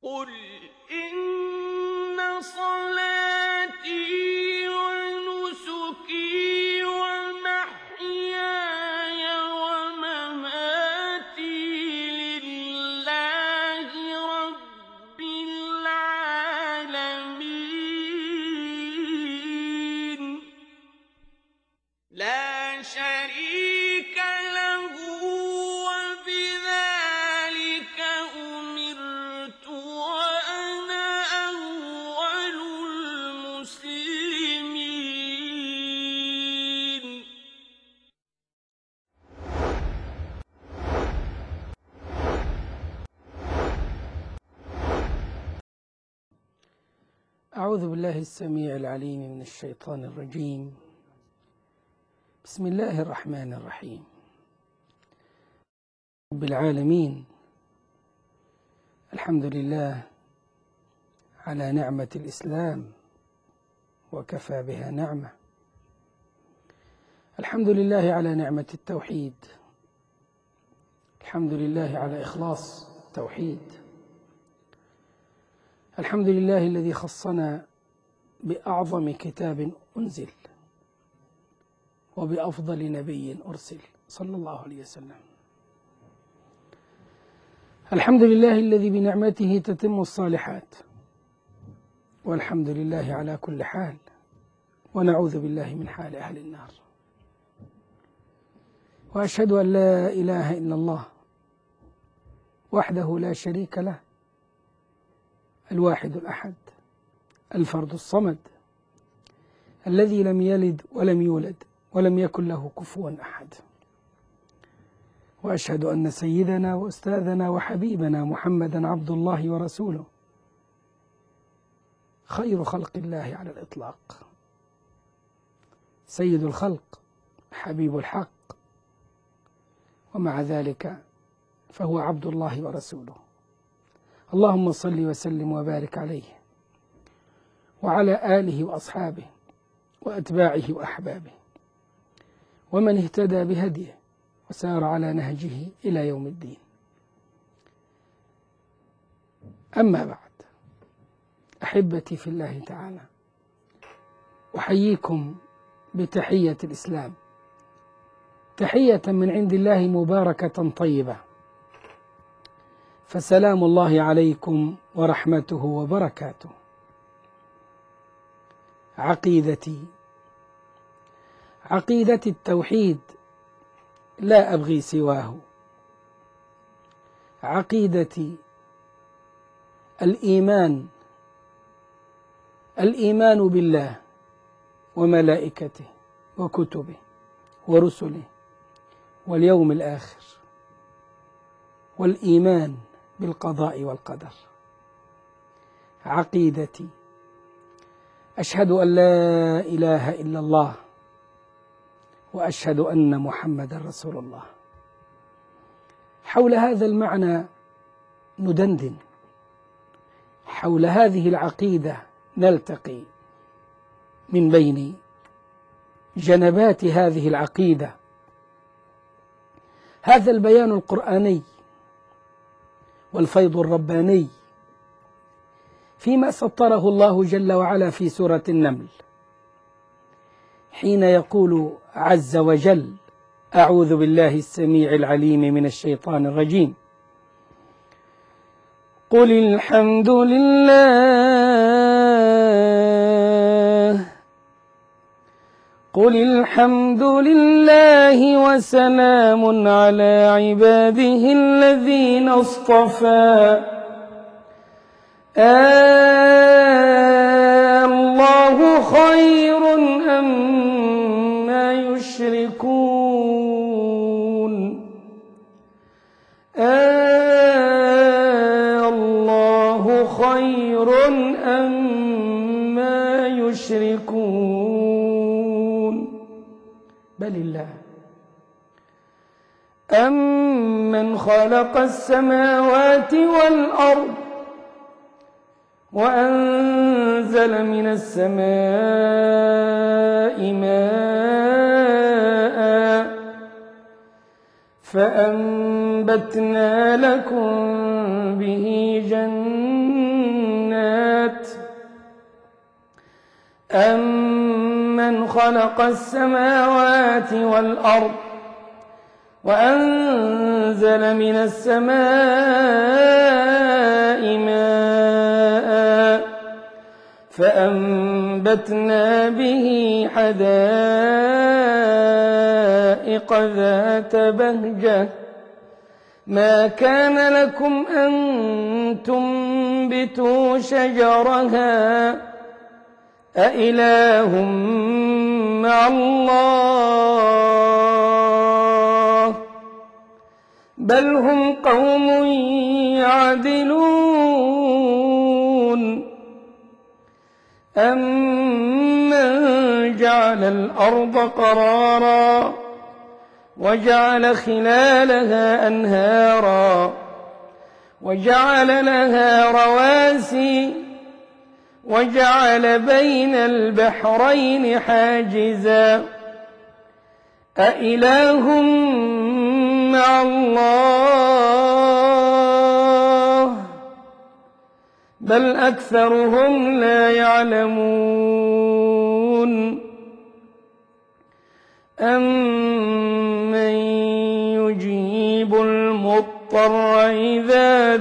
قُلْ إِنَّ صَلَاتِي وَنُسُكِي وَمَحْيَايَ وَمَمَاتِي لِلَّهِ رَبِّ الْعَالَمِينَ لَا شَرِيكَ لَهُ ۖ وَبِذَٰلِكَ أُمِرْتُ وَأَنَا أَوَّلُ الْمُسْلِمِينَ. أعوذ بالله السميع العليم من الشيطان الرجيم. بسم الله الرحمن الرحيم. رب العالمين، الحمد لله على نعمة الإسلام وكفى بها نعمة. الحمد لله على نعمة التوحيد. الحمد لله على إخلاص التوحيد. الحمد لله الذي خصنا بأعظم كتاب أنزل وبأفضل نبي أرسل صلى الله عليه وسلم. الحمد لله الذي بنعمته تتم الصالحات، والحمد لله على كل حال، ونعوذ بالله من حال أهل النار. وأشهد أن لا إله إلا الله وحده لا شريك له، الواحد الأحد، الفرد الصمد، الذي لم يلد ولم يولد ولم يكن له كفوا أحد. وأشهد أن سيدنا وأستاذنا وحبيبنا محمدا عبد الله ورسوله، خير خلق الله على الإطلاق، سيد الخلق، حبيب الحق، ومع ذلك فهو عبد الله ورسوله. اللهم صل وسلم وبارك عليه وعلى آله وأصحابه وأتباعه وأحبابه ومن اهتدى بهديه وسار على نهجه إلى يوم الدين. أما بعد، أحبتي في الله تعالى، أحييكم بتحية الإسلام، تحية من عند الله مباركة طيبة، فسلام الله عليكم ورحمته وبركاته. عقيدتي التوحيد، لا أبغي سواه. عقيدتي الإيمان بالله وملائكته وكتبه ورسله واليوم الآخر، والإيمان بالقضاء والقدر. عقيدتي أشهد أن لا إله إلا الله وأشهد أن محمدا رسول الله. حول هذا المعنى ندندن، حول هذه العقيدة نلتقي من بين جنبات هذه العقيدة هذا البيان القرآني والفيض الرباني فيما سطره الله جل وعلا في سورة النمل، حين يقول عز وجل: أعوذ بالله السميع العليم من الشيطان الرجيم. قل الحمد لله وسلام على عباده الذين اصطفى. الله خير أما يشركون. الله خير أما يشركون. بل الله. أمن خلق السماوات والأرض وأنزل من السماء ماء فأنبتنا لكم به جنات أَمَّنْ خَلَقَ السَّمَاوَاتِ وَالْأَرْضَ وَأَنزَلَ مِنَ السَّمَاءِ مَاءً فَأَنبَتْنَا بِهِ حَدَائِقَ ذَاتَ بَهْجَةٍ مَا كَانَ لَكُمْ أَن تُنبِتُوا شَجَرَهَا أَإِلَٰهٌ مَّعَ اللَّهِ بَلْ هُمْ قَوْمٌ يَعْدِلُونَ أَمَّن جَعَلَ الْأَرْضَ قَرَارًا وَجَعَلَ خِلَالَهَا أَنْهَارًا وَجَعَلَ لَهَا رَوَاسِيَ وَجَعَلَ بَيْنَ الْبَحْرَيْنِ حَاجِزًا أَإِلَٰهٌ مَّعَ اللَّهِ بَلْ أَكْثَرُهُمْ لَا يَعْلَمُونَ أَمَّن يُجِيبُ الْمُضْطَرَّ إِذَا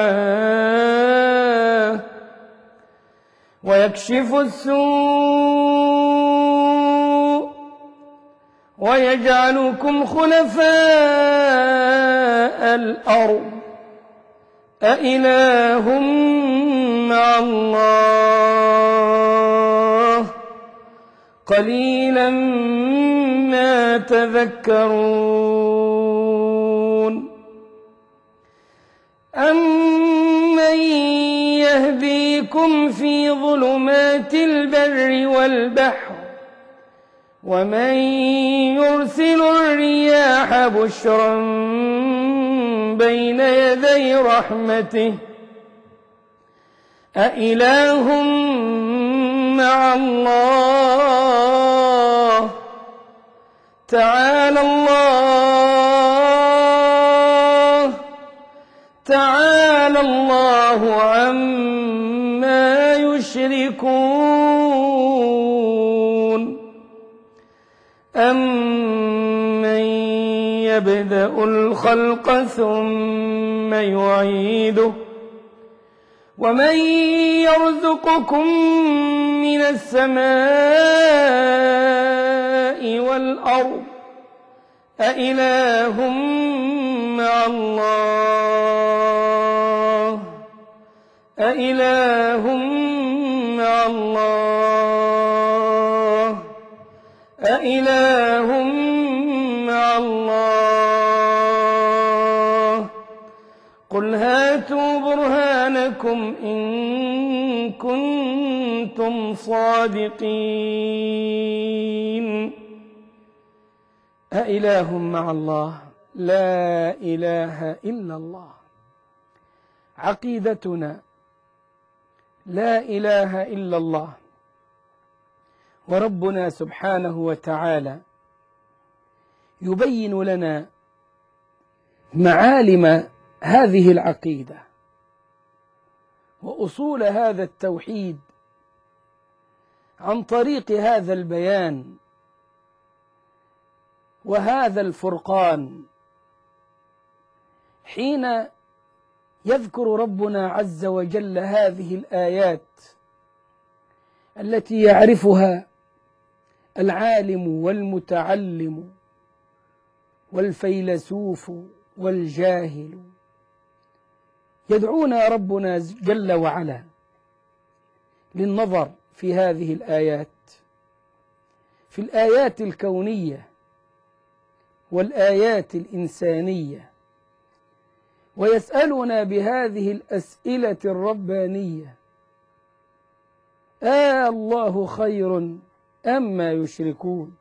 دَعَاهُ وَيَكْشِفُ السُّوءَ وَيَجْعَلُكُمْ خُلَفَاءَ الْأَرْضِ أَإِلَٰهٌ مَّعَ اللَّهِ قَلِيلًا مَّا تَذَكَّرُونَ أَمَّن يَهْدِيكُمْ فِي ظُلُمَاتِ الْبَرِّ وَالْبَحْرِ وَمَن يُرْسِلُ الرِّيَاحَ بُشْرًا بَيْنَ يَدَيْ رَحْمَتِهِ أَإِلَٰهٌ مَّعَ اللَّهِ تعالى الله عما يشركون أَمَّن يَبْدَأُ الْخَلْقَ ثُمَّ يُعِيدُهُ وَمَن يَرْزُقُكُم مِّنَ السَّمَاءِ وَالْأَرْضِ أَإِلَٰهٌ مَّعَ اللَّهِ أَإِلَٰهٌ مَّعَ اللَّهِ أَإِلَٰهٌ مَّعَ اللَّهِ قُلْ هَاتُوا بُرْهَانَكُمْ إِن كُنتُمْ صَادِقِينَ أإله مع الله لا إله إلا الله عقيدتنا لا إله إلا الله وربنا سبحانه وتعالى يبين لنا معالم هذه العقيدة وأصول هذا التوحيد عن طريق هذا البيان وهذا الفرقان حين يذكر ربنا عز وجل هذه الآيات التي يعرفها العالم والمتعلم والفيلسوف والجاهل يدعونا ربنا جل وعلا للنظر في هذه الآيات في الآيات الكونية والآيات الإنسانية ويسألنا بهذه الأسئلة الربانية الله خير أما يشركون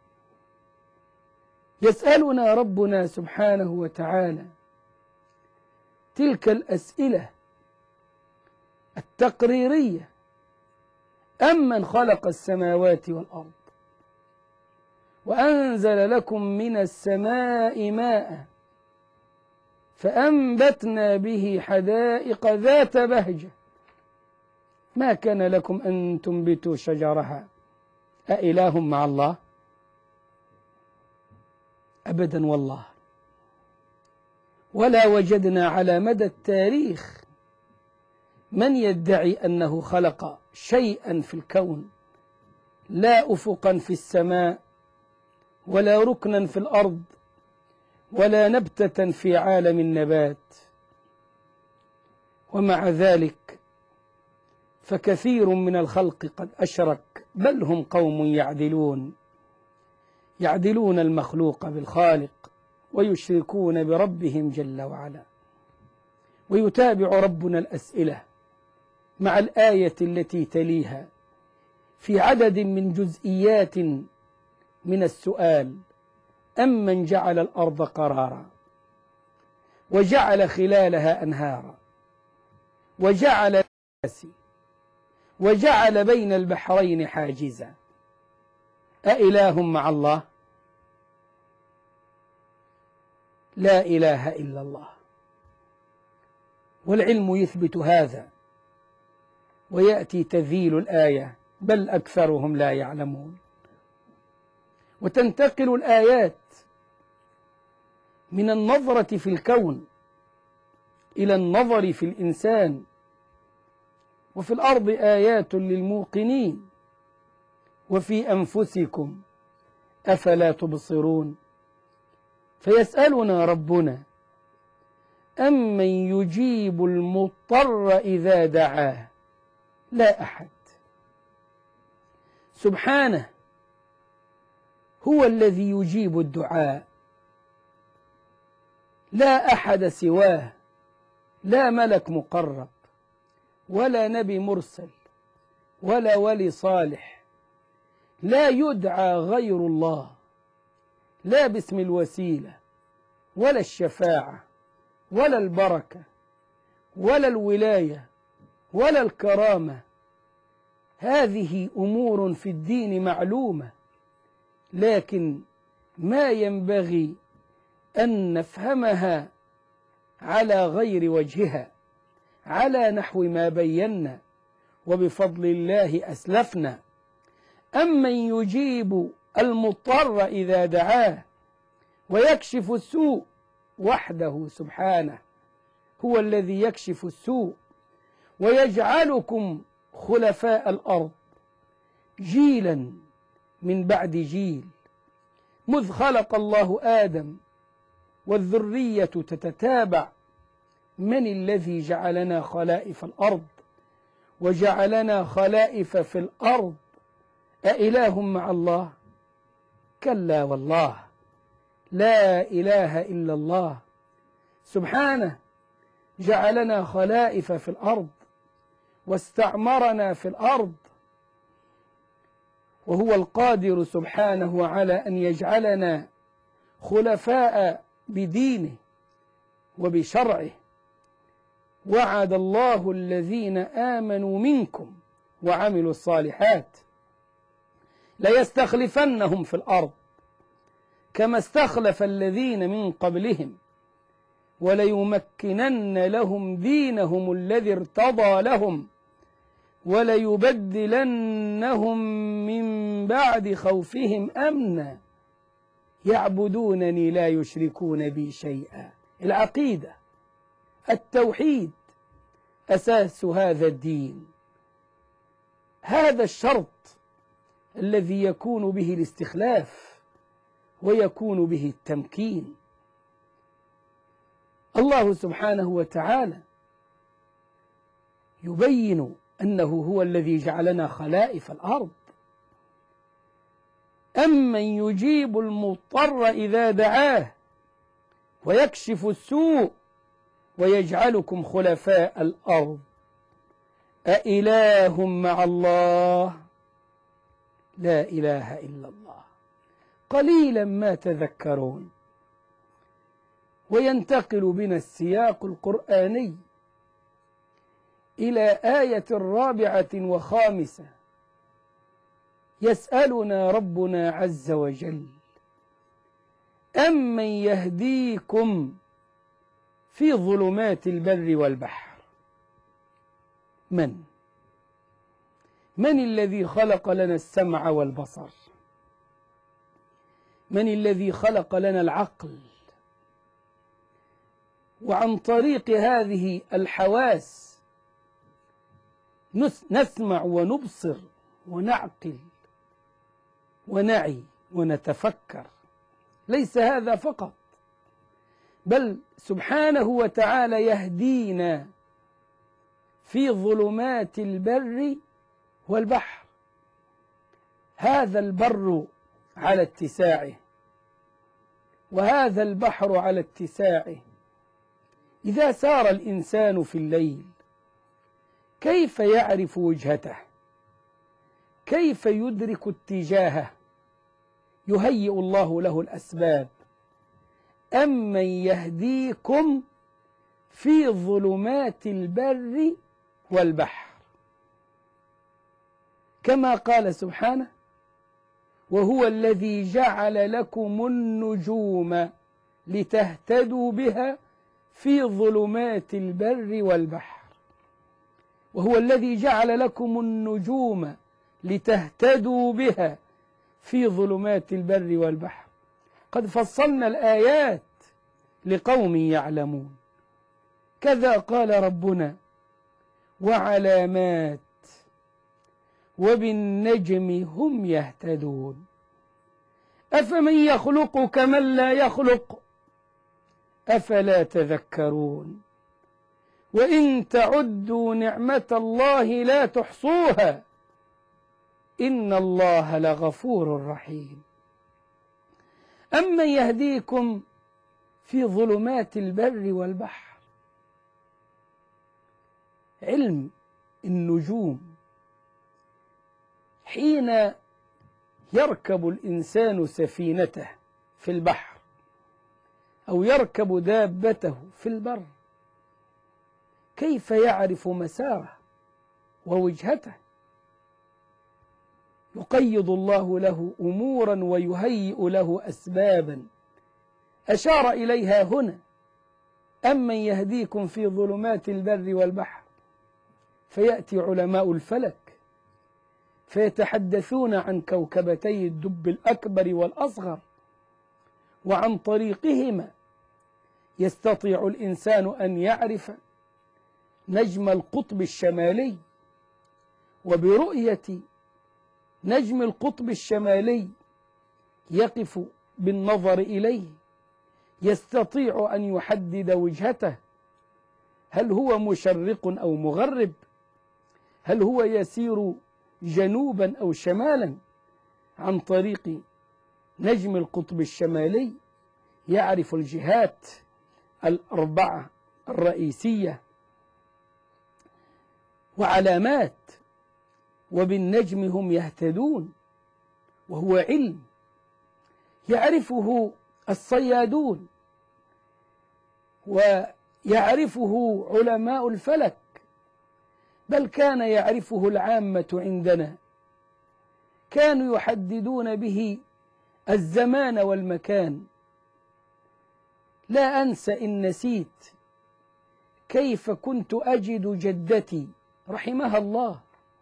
يسألنا ربنا سبحانه وتعالى تلك الأسئلة التقريرية أمن خلق السماوات والأرض وأنزل لكم من السماء ماء فأنبتنا به حدائق ذات بهجة ما كان لكم أن تنبتوا شجرها أإله مع الله؟ أبدا والله، ولا وجدنا على مدى التاريخ من يدعي أنه خلق شيئا في الكون، لا أفقا في السماء ولا ركنا في الأرض ولا نبتة في عالم النبات. ومع ذلك فكثير من الخلق قد أشرك، بل هم قوم يعدلون المخلوق بالخالق ويشركون بربهم جل وعلا. ويتابع ربنا الأسئلة مع الآية التي تليها في عدد من جزئيات من السؤال: أمن جعل الأرض قرارا وجعل خلالها أنهارا وجعل وجعل بين البحرين حاجزا أإله مع الله؟ لا إله إلا الله. والعلم يثبت هذا، ويأتي تذيل الآية: بل أكثرهم لا يعلمون. وتنتقل الآيات من النظرة في الكون إلى النظر في الإنسان. وفي الأرض آيات للموقنين وفي أنفسكم أفلا تبصرون. فيسألنا ربنا: أمن يجيب المضطر إذا دعاه؟ لا أحد. سبحانه هو الذي يجيب الدعاء، لا أحد سواه، لا ملك مقرب ولا نبي مرسل ولا ولي صالح، لا يدعى غير الله، لا باسم الوسيلة ولا الشفاعة ولا البركة ولا الولاية ولا الكرامة. هذه أمور في الدين معلومة، لكن ما ينبغي أن نفهمها على غير وجهها، على نحو ما بينا وبفضل الله أسلفنا. أمن يجيب المضطر إذا دعاه ويكشف السوء وحده سبحانه، هو الذي يكشف السوء ويجعلكم خلفاء الأرض جيلا من بعد جيل، مذ خلق الله آدم والذرية تتتابع. من الذي جعلنا خلائف الأرض وجعلنا خلائف في الأرض؟ أإله مع الله؟ كلا والله، لا إله إلا الله. سبحانه جعلنا خلائف في الأرض واستعمرنا في الأرض، وهو القادر سبحانه على أن يجعلنا خلفاء بدينه وبشرعه. وعد الله الذين آمنوا منكم وعملوا الصالحات ليستخلفنهم في الأرض كما استخلف الذين من قبلهم وليمكنن لهم دينهم الذي ارتضى لهم وليبدلنهم من بعد خوفهم أمنا يعبدونني لا يشركون بي شيئا. العقيدة، التوحيد، أساس هذا الدين. هذا الشرط الذي يكون به الاستخلاف ويكون به التمكين. الله سبحانه وتعالى يبين أنه هو الذي جعلنا خلائف الأرض. أمن يجيب المضطر إذا دعاه ويكشف السوء ويجعلكم خلفاء الأرض أإله مع الله؟ لا إله إلا الله. قليلا ما تذكرون. وينتقل بنا السياق القرآني إلى آية 54. يسألنا ربنا عز وجل: أمن يهديكم في ظلمات البر والبحر؟ من من الذي خلق لنا السمع والبصر؟ من الذي خلق لنا العقل؟ وعن طريق هذه الحواس نسمع ونبصر ونعقل ونعي ونتفكر. ليس هذا فقط، بل سبحانه وتعالى يهدينا في ظلمات البر والبحر. هذا البر على اتساعه وهذا البحر على اتساعه. إذا سار الإنسان في الليل كيف يعرف وجهته؟ كيف يدرك اتجاهه؟ يهيئ الله له الأسباب. أمن يهديكم في ظلمات البر والبحر، كما قال سبحانه: وهو الذي جعل لكم النجوم لتهتدوا بها في ظلمات البر والبحر. وهو الذي جعل لكم النجوم لتهتدوا بها في ظلمات البر والبحر. قد فصلنا الآيات لقوم يعلمون. كذا قال ربنا: وعلامات وبالنجم هم يهتدون. أفمن يخلق كمن لا يخلق أفلا تذكرون. وإن تعدوا نعمة الله لا تحصوها إن الله لغفور رحيم. أمن يهديكم في ظلمات البر والبحر. علم النجوم. حين يركب الإنسان سفينته في البحر أو يركب دابته في البر، كيف يعرف مساره ووجهته؟ يقيض الله له أمورا ويهيئ له أسبابا أشار إليها هنا: أمن يهديكم في ظلمات البر والبحر. فيأتي علماء الفلك فيتحدثون عن كوكبتي الدب الأكبر والأصغر، وعن طريقهما يستطيع الإنسان أن يعرف نجم القطب الشمالي. وبرؤية نجم القطب الشمالي يقف بالنظر إليه يستطيع أن يحدد وجهته، هل هو مشرق أو مغرب؟ هل هو يسير جنوبا أو شمالا؟ عن طريق نجم القطب الشمالي يعرف الجهات الأربعة الرئيسية. وعلامات وبالنجم هم يهتدون، وهو علم يعرفه الصيادون ويعرفه علماء الفلك، بل كان يعرفه العامة عندنا. كانوا يحددون به الزمان والمكان. لا أنسى إن نسيت كيف كنت أجد جدتي رحمها الله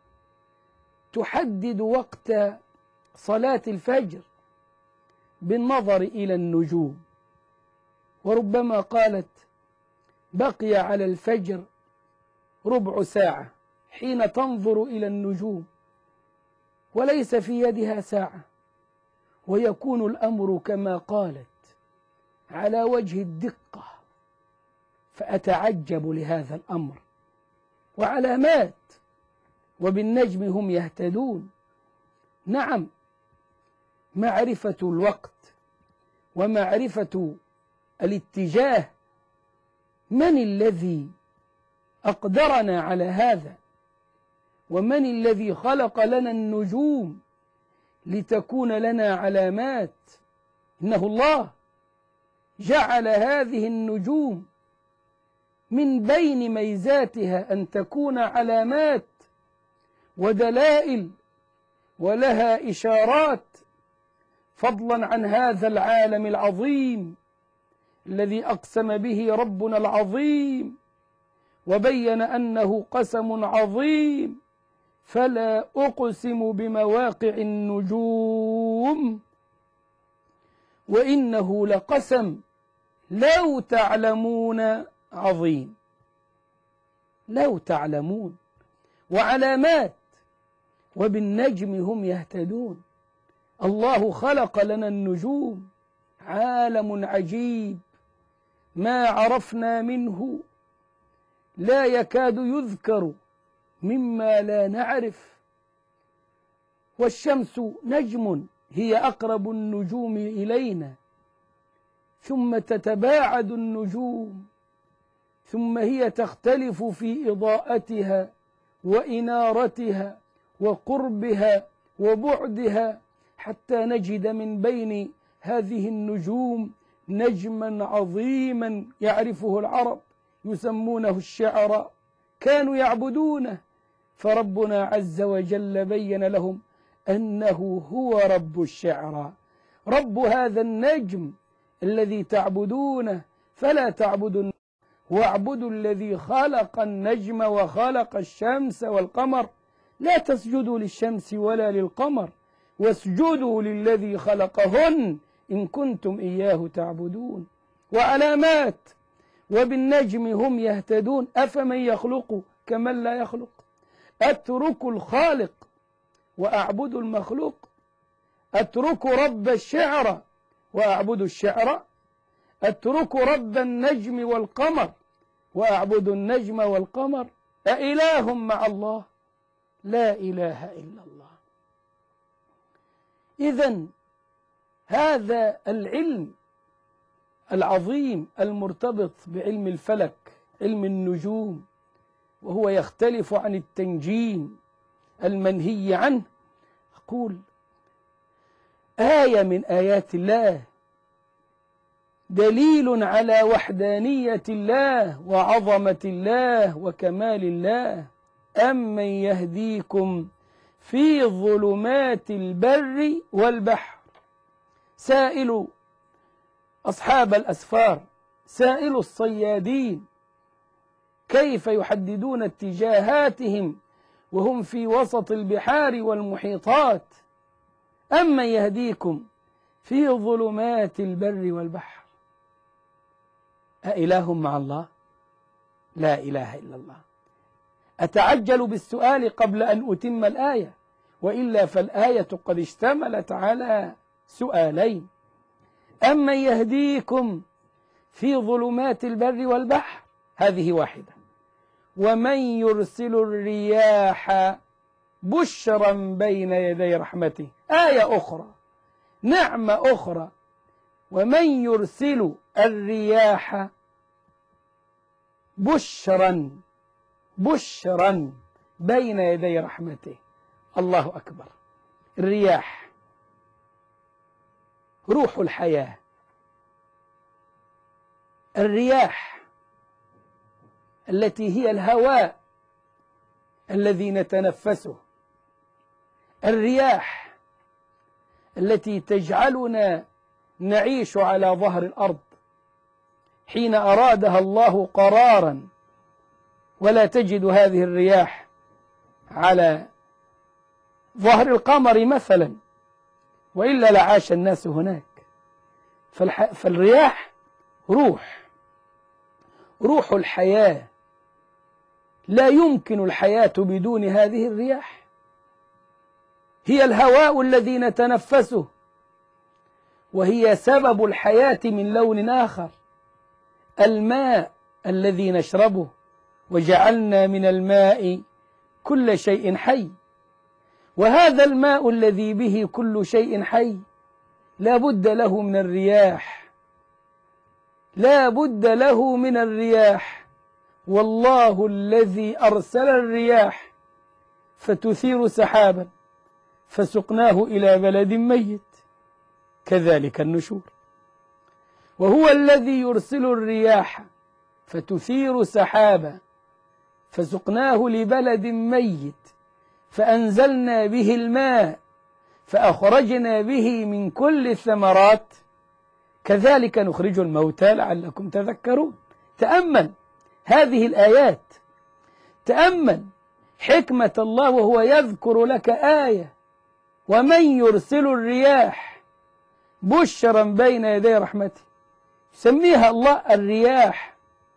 تحدد وقت صلاة الفجر بالنظر إلى النجوم، وربما قالت: بقي على الفجر ربع ساعة، حين تنظر إلى النجوم وليس في يدها ساعة، ويكون الأمر كما قالت على وجه الدقة. فأتعجب لهذا الأمر. وعلامات وبالنجم هم يهتدون. نعم، معرفة الوقت ومعرفة الاتجاه. من الذي أقدرنا على هذا؟ ومن الذي خلق لنا النجوم لتكون لنا علامات؟ إنه الله جعل هذه النجوم من بين ميزاتها أن تكون علامات ودلائل ولها إشارات، فضلا عن هذا العالم العظيم الذي أقسم به ربنا العظيم وبين أنه قسم عظيم فلا أقسم بمواقع النجوم وإنه لقسم لو تعلمون عظيم. لو تعلمون. وعلامات، وبالنجم هم يهتدون. الله خلق لنا النجوم، عالم عجيب ما عرفنا منه لا يكاد يذكر مما لا نعرف. والشمس نجم هي أقرب النجوم إلينا، ثم تتباعد النجوم، ثم هي تختلف في إضاءتها وإنارتها وقربها وبعدها، حتى نجد من بين هذه النجوم نجما عظيما يعرفه العرب يسمونه الشعراء، كانوا يعبدونه، فربنا عز وجل بين لهم أنه هو رب الشعراء، رب هذا النجم الذي تعبدونه. فلا تعبدوا واعبدوا الذي خلق النجم وخلق الشمس والقمر. لا تسجدوا للشمس ولا للقمر، واسجدوا للذي خلقهن إن كنتم إياه تعبدون. وعلامات، وبالنجم هم يهتدون. أفمن يخلق كمن لا يخلق؟ أترك الخالق وأعبد المخلوق؟ أترك رب الشعر وأعبد الشعر؟ أترك رب النجم والقمر وأعبد النجم والقمر؟ أإله مع الله؟ لا إله إلا الله. إذن هذا العلم العظيم المرتبط بعلم الفلك، علم النجوم، وهو يختلف عن التنجيم المنهي عنه، أقول آية من آيات الله، دليل على وحدانية الله وعظمة الله وكمال الله. أمن يهديكم في ظلمات البر والبحر. سائل أصحاب الأسفار، سائل الصيادين، كيف يحددون اتجاهاتهم وهم في وسط البحار والمحيطات؟ أمن يهديكم في ظلمات البر والبحر. أإله مع الله؟ لا إله إلا الله. أتعجل بالسؤال قبل أن أتم الآية، وإلا فالآية قد اشتملت على سؤالين. أمن يهديكم في ظلمات البر والبحر، هذه واحدة. ومن يرسل الرياح بشرا بين يدي رحمته، آية أخرى، نعمة أخرى. ومن يرسل الرياح بشرا بين يدي رحمته. الله أكبر. الرياح روح الحياة. الرياح التي هي الهواء الذي نتنفسه، الرياح التي تجعلنا نعيش على ظهر الأرض حين أرادها الله قرارا، ولا تجد هذه الرياح على ظهر القمر مثلا، وإلا لعاش الناس هناك. فالرياح روح الحياة، لا يمكن الحياة بدون هذه الرياح. هي الهواء الذي نتنفسه، وهي سبب الحياة من لون آخر. الماء الذي نشربه، وجعلنا من الماء كل شيء حي. وهذا الماء الذي به كل شيء حي لا بد له من الرياح، لا بد له من الرياح. والله الذي أرسل الرياح فتثير سحابا فسقناه إلى بلد ميت، كذلك النشور. وهو الذي يرسل الرياح فتثير سحابا فسقناه لبلد ميت فأنزلنا به الماء فأخرجنا به من كل الثمرات، كذلك نخرج الموتى لعلكم تذكرون. تأمل هذه الآيات، تأمل حكمة الله وهو يذكر لك آية: ومن يرسل الرياح بشرا بين يدي رحمته. سميها الله الرياح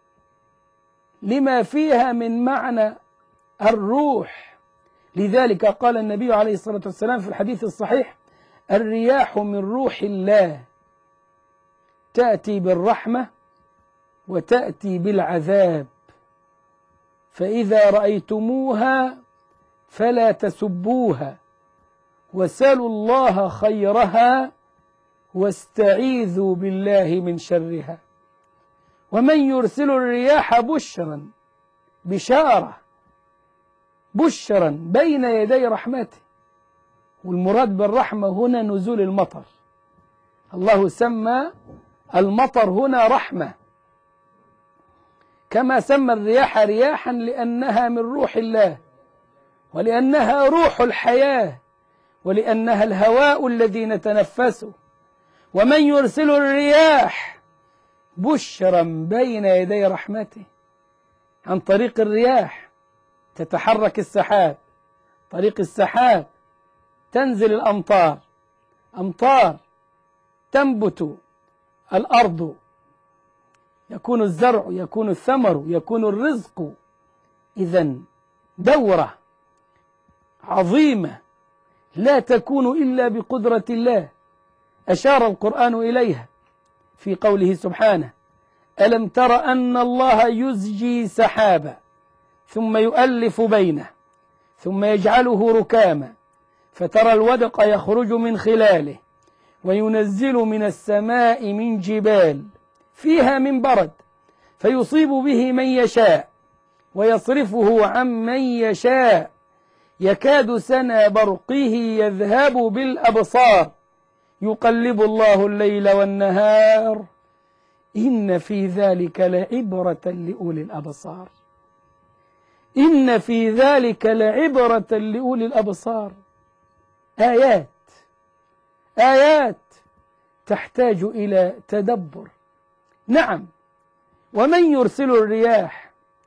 لما فيها من معنى الروح. لذلك قال النبي عليه الصلاة والسلام في الحديث الصحيح: الرياح من روح الله تأتي بالرحمة وتأتي بالعذاب، فإذا رأيتموها فلا تسبوها، وسلوا الله خيرها واستعيذوا بالله من شرها. ومن يرسل الرياح بشرا، بشارة، بشرا بين يدي رحمته. والمراد بالرحمة هنا نزول المطر. الله سمى المطر هنا رحمة، كما سمى الرياح رياحا لأنها من روح الله، ولأنها روح الحياة، ولأنها الهواء الذي نتنفسه. ومن يرسل الرياح بشرا بين يدي رحمته. عن طريق الرياح تتحرك السحاب، طريق السحاب تنزل الأمطار، أمطار تنبت الأرض، يكون الزرع، يكون الثمر، يكون الرزق. إذن دورة عظيمة لا تكون إلا بقدرة الله، أشار القرآن إليها في قوله سبحانه: ألم تر أن الله يزجي سحابا ثم يؤلف بينه ثم يجعله ركاما فترى الودق يخرج من خلاله وينزل من السماء من جبال فيها من برد فيصيب به من يشاء ويصرفه عن من يشاء يكاد سنا برقه يذهب بالأبصار يقلب الله الليل والنهار إن في ذلك لعبرة لأولي الأبصار. إن في ذلك لعبرة لأولي الأبصار. آيات، آيات تحتاج إلى تدبر. نعم، ومن يرسل الرياح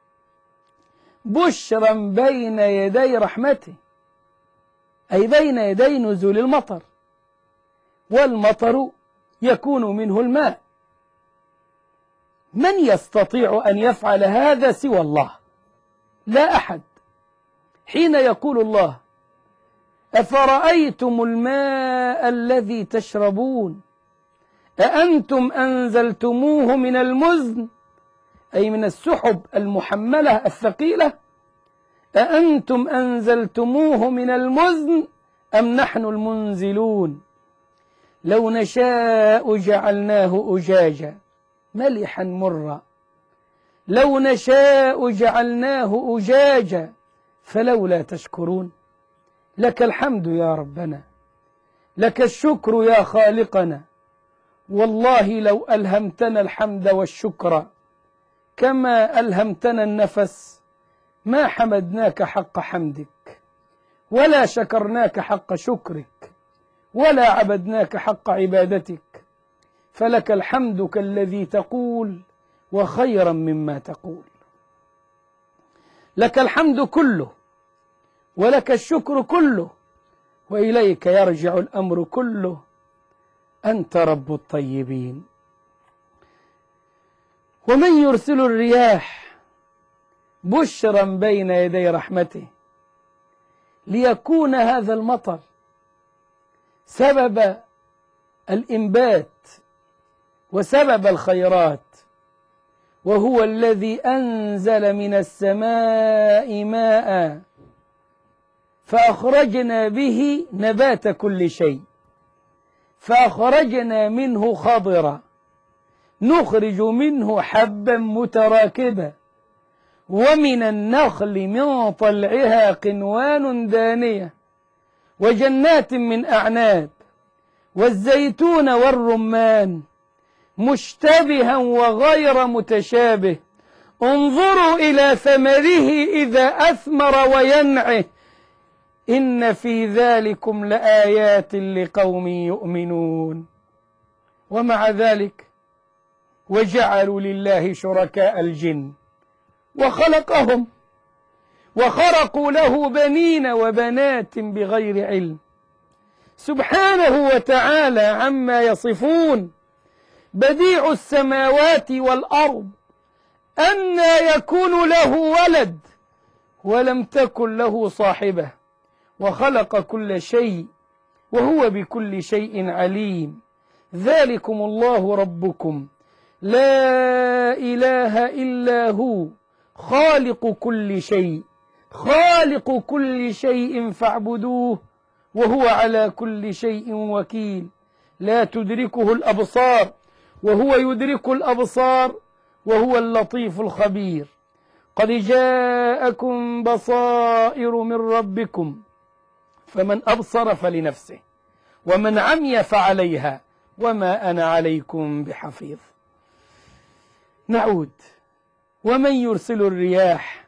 بشرا بين يدي رحمته، أي بين يدي نزول المطر، والمطر يكون منه الماء. من يستطيع أن يفعل هذا سوى الله؟ لا أحد. حين يقول الله: أفرأيتم الماء الذي تشربون أأنتم أنزلتموه من المزن، أي من السحب المحملة الثقيلة، أأنتم أنزلتموه من المزن أم نحن المنزلون لو نشاء جعلناه أجاجا ملحا مرا لو نشاء جعلناه أجاجا فلولا تشكرون. لك الحمد يا ربنا، لك الشكر يا خالقنا. والله لو ألهمتنا الحمد والشكر كما ألهمتنا النفس ما حمدناك حق حمدك ولا شكرناك حق شكرك ولا عبدناك حق عبادتك. فلك الحمد كالذي تقول وخيرا مما تقول. لك الحمد كله ولك الشكر كله وإليك يرجع الأمر كله. أنت رب الطيبين. ومن يرسل الرياح بشرا بين يدي رحمته، ليكون هذا المطر سبب الإنبات وسبب الخيرات، وهو الذي أنزل من السماء ماء فأخرجنا به نبات كل شيء، فأخرجنا منه خضرا نخرج منه حبا متراكبا ومن النخل من طلعها قنوان دانية وجنات من أعناب والزيتون والرمان مشتبها وغير متشابه انظروا إلى ثمره إذا أثمر وينعه إن في ذلكم لآيات لقوم يؤمنون. ومع ذلك وجعلوا لله شركاء الجن وخلقهم وخرقوا له بنين وبنات بغير علم سبحانه وتعالى عما يصفون. بديع السماوات والأرض أنى يكون له ولد ولم تكن له صاحبة وخلق كل شيء وهو بكل شيء عليم. ذلكم الله ربكم لا إله إلا هو خالق كل شيء، خالق كل شيء فاعبدوه وهو على كل شيء وكيل. لا تدركه الأبصار وهو يدرك الأبصار وهو اللطيف الخبير. قد جاءكم بصائر من ربكم فمن أبصر فلنفسه ومن عمي فعليها وما أنا عليكم بحفيظ. نعود. ومن يرسل الرياح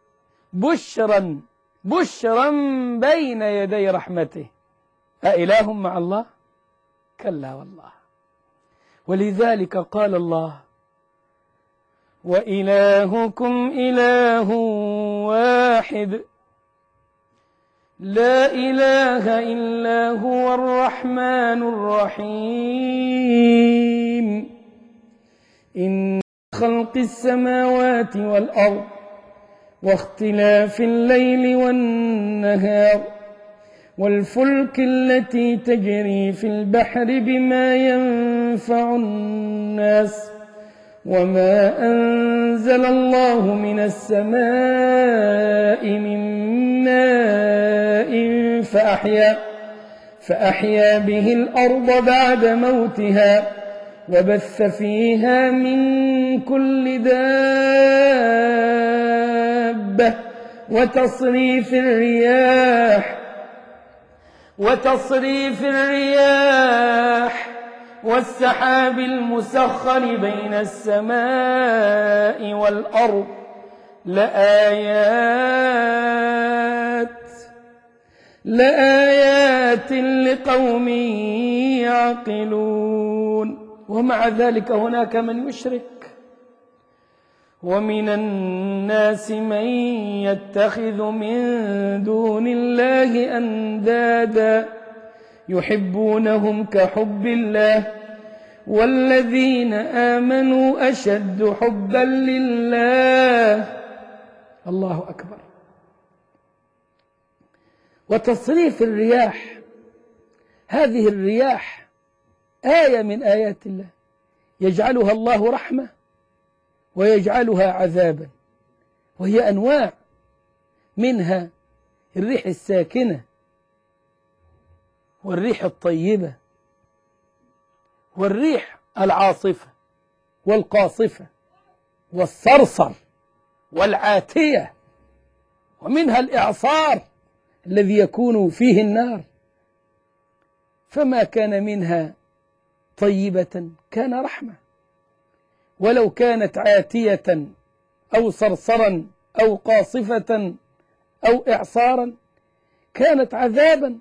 بشرا بين يدي رحمته أإله مع الله؟ كلا والله. ولذلك قال الله وإلهكم إله واحد لا إله إلا هو الرحمن الرحيم. إن خلق السماوات والأرض واختلاف الليل والنهار والفلك التي تجري في البحر بما ينفع الناس وما أنزل الله من السماء من ماء فأحيا به الأرض بعد موتها وبث فيها من كل دابة وتصريف الرياح والسحاب المسخر بين السماء والأرض لآيات لقوم يعقلون. ومع ذلك هناك من يشرك ومن الناس من يتخذ من دون الله أندادا يحبونهم كحب الله والذين آمنوا أشد حبا لله. الله أكبر. وتصريف الرياح، هذه الرياح آية من آيات الله، يجعلها الله رحمة ويجعلها عذابا، وهي أنواع، منها الريح الساكنة والريح الطيبة والريح العاصفة والقاصفة والصرصر والعاتية، ومنها الإعصار الذي يكون فيه النار. فما كان منها طيبة كان رحمة، ولو كانت عاتية أو صرصرا أو قاصفة أو إعصارا كانت عذابا.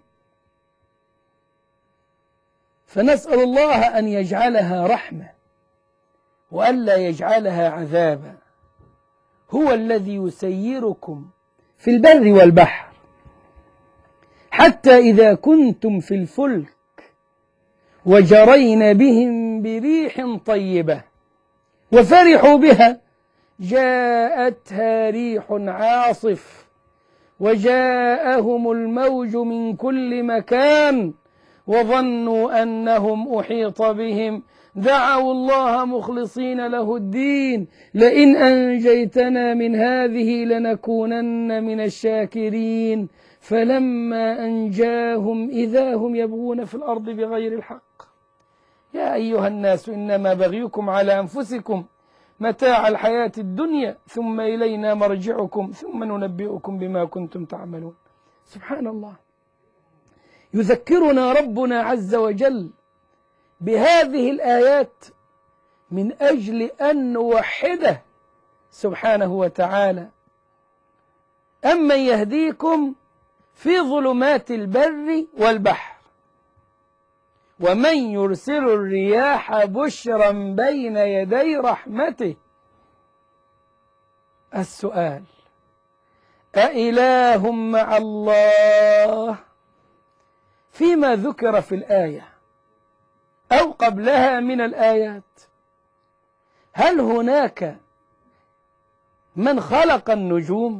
فنسأل الله أن يجعلها رحمة وألا يجعلها عذابا. هو الذي يسيركم في البر والبحر حتى إذا كنتم في الفلك وجرين بهم بريح طيبة وفرحوا بها جاءتها ريح عاصف وجاءهم الموج من كل مكان وظنوا أنهم أحيط بهم دعوا الله مخلصين له الدين لئن أنجيتنا من هذه لنكونن من الشاكرين فلما أنجاهم إذا هم يبغون في الأرض بغير الحق. يا أيها الناس إنما بغيكم على أنفسكم متاع الحياة الدنيا ثم إلينا مرجعكم ثم ننبئكم بما كنتم تعملون. سبحان الله. يذكرنا ربنا عز وجل بهذه الآيات من أجل أن نوحده سبحانه وتعالى. أمن يهديكم في ظلمات البر والبحر ومن يرسل الرياح بشرا بين يدي رحمته. السؤال: أإله مع الله فيما ذكر في الآية أو قبلها من الآيات؟ هل هناك من خلق النجوم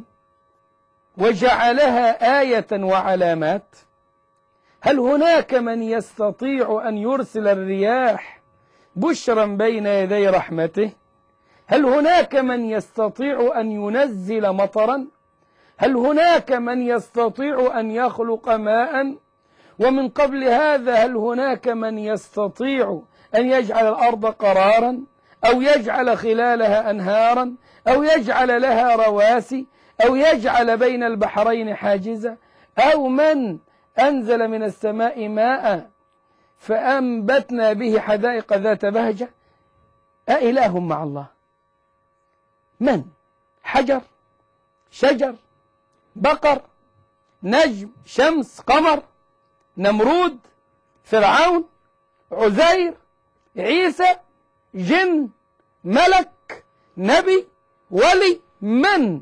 وجعلها آية وعلامات؟ هل هناك من يستطيع أن يرسل الرياح بشرا بين يدي رحمته؟ هل هناك من يستطيع أن ينزل مطرا؟ هل هناك من يستطيع أن يخلق ماء؟ ومن قبل هذا هل هناك من يستطيع أن يجعل الأرض قرارا أو يجعل خلالها أنهارا أو يجعل لها رواسي أو يجعل بين البحرين حاجزا، أو من أنزل من السماء ماء فأنبتنا به حدائق ذات بهجة؟ أإله مع الله؟ من؟ حجر، شجر، بقر، نجم، شمس، قمر، نمرود، فرعون، عزير، عيسى، جن، ملك، نبي، ولي؟ من؟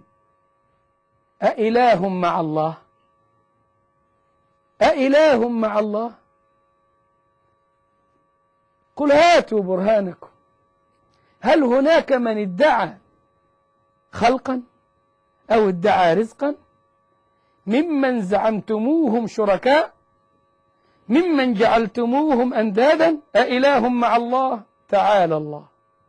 أإله مع الله؟ أإله مع الله؟ قل هاتوا برهانكم. هل هناك من ادعى خلقا أو ادعى رزقا ممن زعمتموهم شركاء، ممن جعلتموهم أندادا؟ أإله مع الله؟ تعالى الله،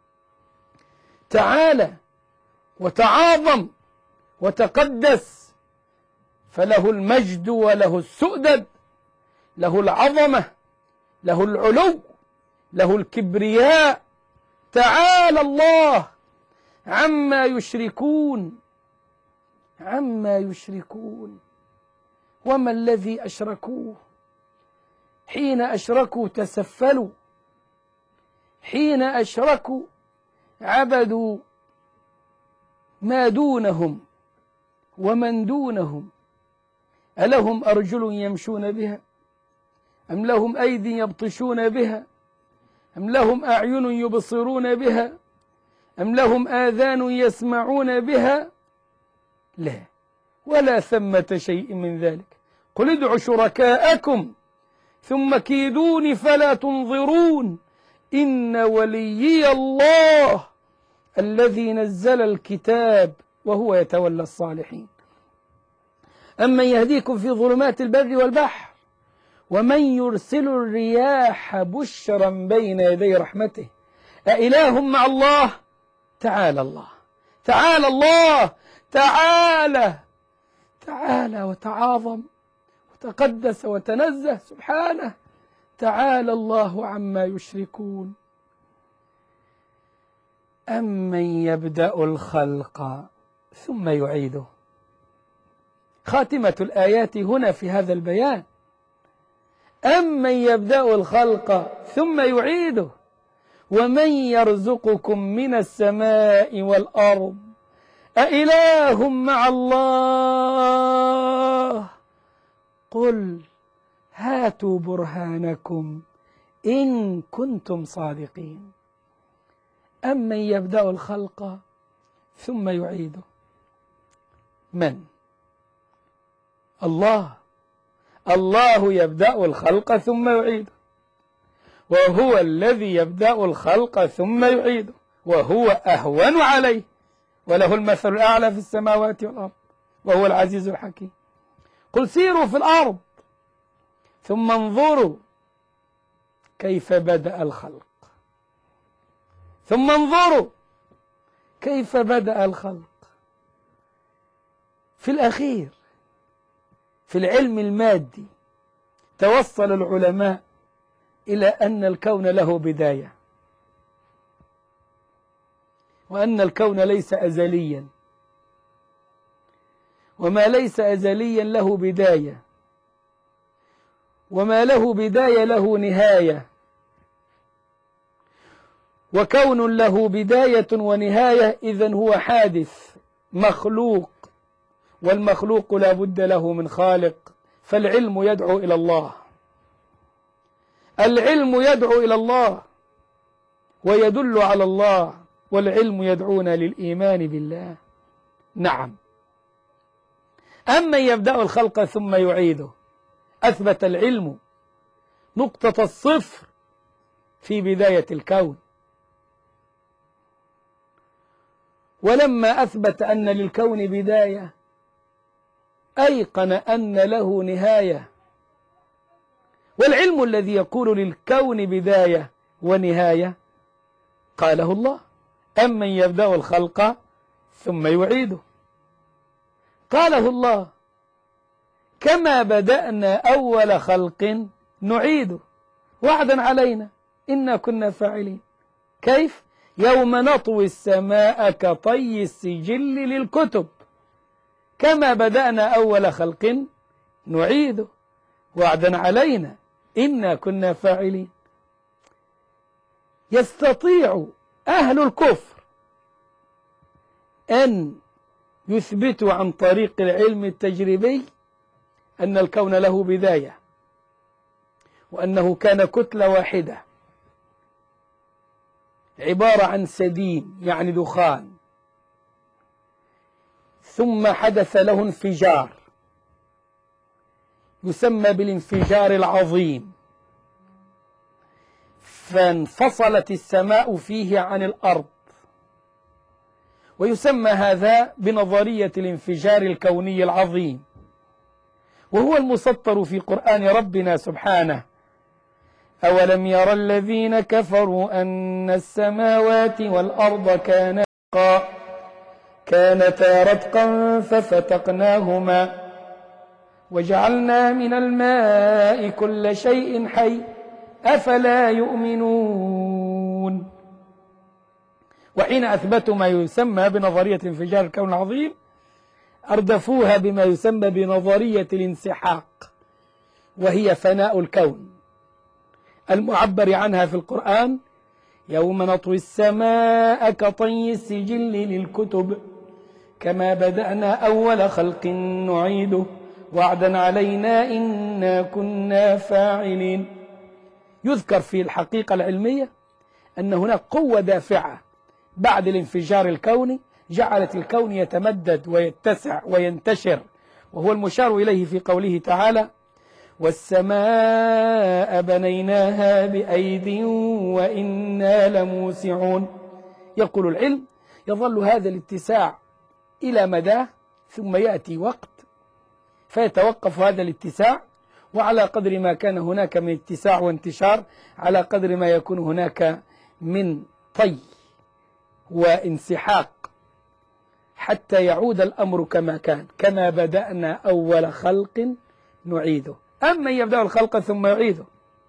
تعالى وتعاظم وتقدس، فله المجد وله السؤدد، له العظمة، له العلو، له الكبرياء. تعالى الله عما يشركون، عما يشركون. وما الذي أشركوه؟ حين أشركوا تسفلوا، حين أشركوا عبدوا ما دونهم ومن دونهم. ألهم أرجل يمشون بها أم لهم أيدي يبطشون بها أم لهم أعين يبصرون بها أم لهم آذان يسمعون بها؟ لا، ولا ثمة شيء من ذلك. قل ادعوا شركاءكم ثم كيدوني فلا تنظرون إن وليي الله الذي نزل الكتاب وهو يتولى الصالحين. أمن يهديكم في ظلمات البر والبحر ومن يرسل الرياح بشرا بين يدي رحمته أإله مع الله؟ تعالى الله، تعالى الله، تعالى، تعالى وتعاظم وتقدس وتنزه سبحانه. تعالى الله عما يشركون. أمن يبدأ الخلق ثم يعيده. خاتمة الآيات هنا في هذا البيان. أمن يبدأ الخلق ثم يعيده ومن يرزقكم من السماء والأرض أإله مع الله؟ قل هاتوا برهانكم إن كنتم صادقين. أمن يبدأ الخلق ثم يعيده. من؟ الله. الله يبدأ الخلق ثم يعيده، وهو الذي يبدأ الخلق ثم يعيده، وهو أهون عليه، وله المثل الأعلى في السماوات والأرض، وهو العزيز الحكيم. قل سيروا في الأرض ثم انظروا كيف بدأ الخلق، ثم انظروا كيف بدأ الخلق. في الأخير في العلم المادي توصل العلماء إلى أن الكون له بداية، وأن الكون ليس أزليا، وما ليس أزليا له بداية، وما له بداية له نهاية. وكون له بداية ونهاية إذن هو حادث مخلوق، والمخلوق لا بد له من خالق. فالعلم يدعو إلى الله، العلم يدعو إلى الله ويدل على الله، والعلم يدعونا للإيمان بالله. نعم، أمن يبدأ الخلق ثم يعيده. أثبت العلم نقطة الصفر في بداية الكون، ولما أثبت أن للكون بداية أيقن أن له نهاية. والعلم الذي يقول للكون بداية ونهاية قاله الله: أمن يبدأ الخلق ثم يعيده. قاله الله: كما بدأنا أول خلق نعيده وعدا علينا إنا كنا فاعلين. كيف؟ يوم نطوي السماء كطي السجل للكتب، كما بدأنا أول خلق نعيده وعدا علينا إنا كنا فاعلين. يستطيع أهل الكفر أن يثبتوا عن طريق العلم التجريبي أن الكون له بداية، وأنه كان كتلة واحدة عبارة عن سديم يعني دخان، ثم حدث له انفجار يسمى بالانفجار العظيم، فانفصلت السماء فيه عن الأرض، ويسمى هذا بنظرية الانفجار الكوني العظيم، وهو المسطر في قرآن ربنا سبحانه: أولم يرى الذين كفروا أن السماوات والأرض كانتا رتقا ففتقناهما وجعلنا من الماء كل شيء حي أفلا يؤمنون. وحين أثبتوا ما يسمى بنظرية انفجار الكون العظيم أردفوها بما يسمى بنظرية الانسحاق، وهي فناء الكون المعبر عنها في القرآن: يوم نطوي السماء كطي السجل للكتب كما بدأنا أول خلق نعيده وعدا علينا إنا كنا فاعلين. يذكر في الحقيقة العلمية أن هناك قوة دافعة بعد الانفجار الكوني جعلت الكون يتمدد ويتسع وينتشر، وهو المشار إليه في قوله تعالى: والسماء بنيناها بأيد وإنا لموسعون. يقول العلم: يظل هذا الاتساع إلى مداه، ثم يأتي وقت فيتوقف هذا الاتساع، وعلى قدر ما كان هناك من اتساع وانتشار على قدر ما يكون هناك من طي وانسحاق، حتى يعود الأمر كما كان: كما بدأنا أول خلق نعيده. أمن يبدأ الخلق ثم يعيده.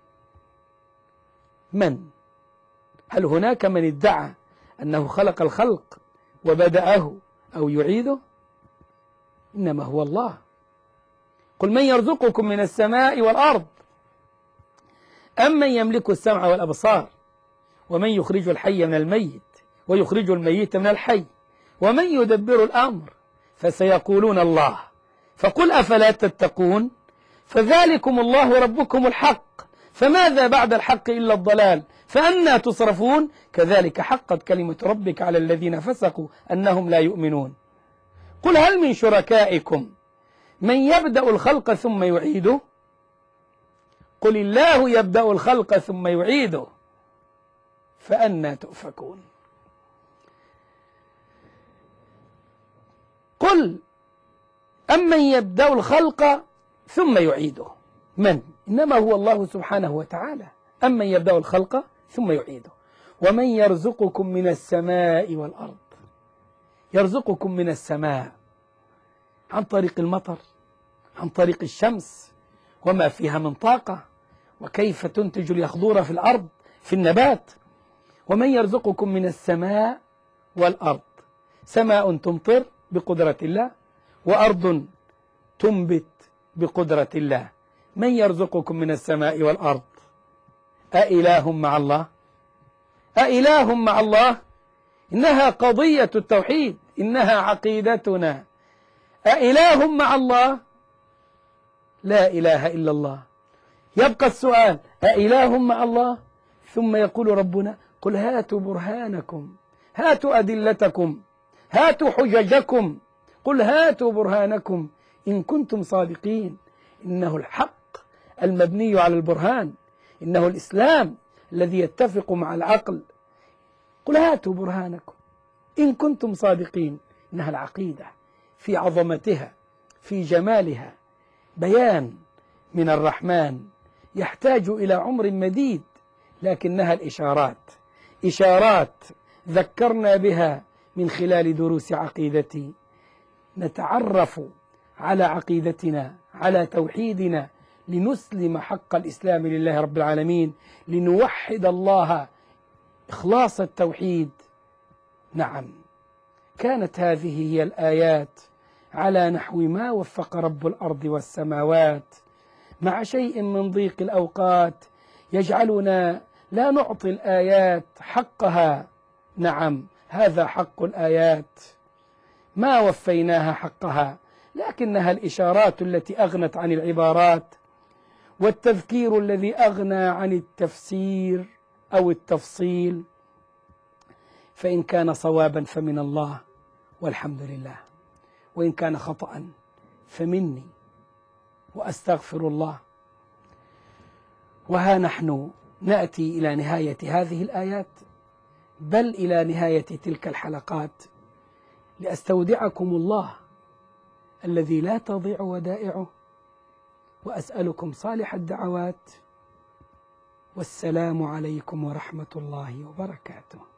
من؟ هل هناك من ادعى أنه خلق الخلق وبدأه أو يعيده؟ إنما هو الله. قل من يرزقكم من السماء والأرض أمن يملك السمع والأبصار ومن يخرج الحي من الميت ويخرج الميت من الحي ومن يدبر الأمر فسيقولون الله، فقل أفلا تتقون؟ فذلكم الله ربكم الحق، فماذا بعد الحق إلا الضلال، فأنى تصرفون؟ كذلك حقت كلمة ربك على الذين فسقوا أنهم لا يؤمنون. قل هل من شركائكم من يبدأ الخلق ثم يعيده؟ قل الله يبدأ الخلق ثم يعيده فأنى تؤفكون. قل أمن يبدأ الخلق ثم يعيده. من؟ إنما هو الله سبحانه وتعالى. أمن يبدأ الخلق ثم يعيده. ومن يرزقكم من السماء والأرض. يرزقكم من السماء عن طريق المطر، عن طريق الشمس وما فيها من طاقة، وكيف تنتج اليخضور في الأرض في النبات. ومن يرزقكم من السماء والأرض. سماء تمطر بقدرة الله، وأرض تنبت بقدرة الله. من يرزقكم من السماء والأرض؟ أإله مع الله؟ أإله مع الله؟ إنها قضية التوحيد، إنها عقيدتنا. أإله مع الله؟ لا إله إلا الله. يبقى السؤال: أإله مع الله؟ ثم يقول ربنا: قل هاتوا برهانكم، هاتوا أدلتكم، هاتوا حججكم. قل هاتوا برهانكم إن كنتم صادقين. إنه الحق المبني على البرهان، إنه الإسلام الذي يتفق مع العقل. قل هاتوا برهانكم إن كنتم صادقين. إنها العقيدة في عظمتها، في جمالها، بيان من الرحمن يحتاج إلى عمر مديد، لكنها الإشارات، إشارات ذكرنا بها من خلال دروس عقيدتي، نتعرف على عقيدتنا، على توحيدنا، لنسلم حق الإسلام لله رب العالمين، لنوحد الله إخلاص التوحيد. نعم، كانت هذه هي الآيات على نحو ما وفق رب الأرض والسماوات، مع شيء من ضيق الأوقات يجعلنا لا نعطي الآيات حقها. نعم، هذا حق الآيات، ما وفيناها حقها، لكنها الإشارات التي أغنت عن العبارات، والتذكير الذي أغنى عن التفسير أو التفصيل. فإن كان صوابا فمن الله والحمد لله، وإن كان خطأ فمني وأستغفر الله. وها نحن نأتي إلى نهاية هذه الآيات، بل إلى نهاية تلك الحلقات، لأستودعكم الله الذي لا تضيع ودائعه، وأسألكم صالح الدعوات، والسلام عليكم ورحمة الله وبركاته.